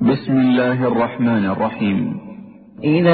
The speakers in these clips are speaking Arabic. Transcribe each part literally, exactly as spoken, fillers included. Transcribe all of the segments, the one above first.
بسم الله الرحمن الرحيم. إذا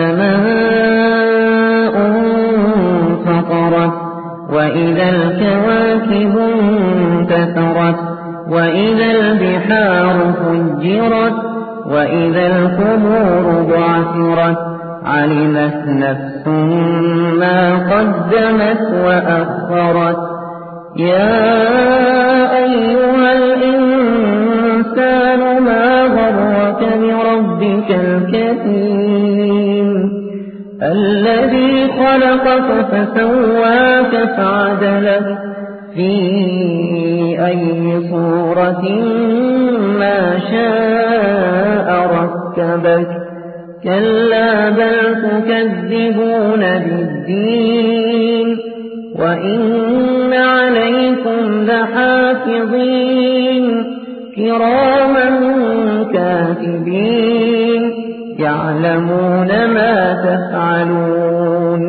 السماء انفطرت وإذا الكواكب انتثرت وإذا البحار فجرت وإذا القبور بعثرت علمت نفس ما قدمت وأخرت. يا أيها الإنسان ما غرك بربك الكريم الذي خلقك فسواك فعدلك في أي صورة ما شاء ركبك. كلا بل تكذبون بالدين وإن عليكم لحافظين كراما كاتبين يعلمون ما تفعلون.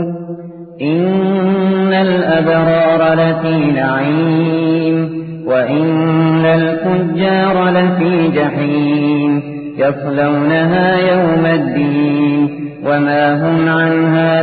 إن الأبرار لفي نعيم وإن الفجار لفي جحيم يصلونها يوم الدين وما هم عنها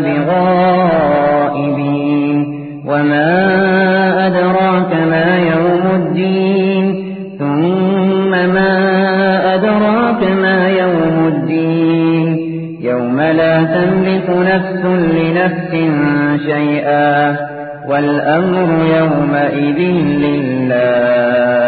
بغائبين. وما أدراك ما يوم الدين ثم ما أدراك ما يوم الدين يوم لا تملك نفس لنفس شيئا والأمر يومئذ لله.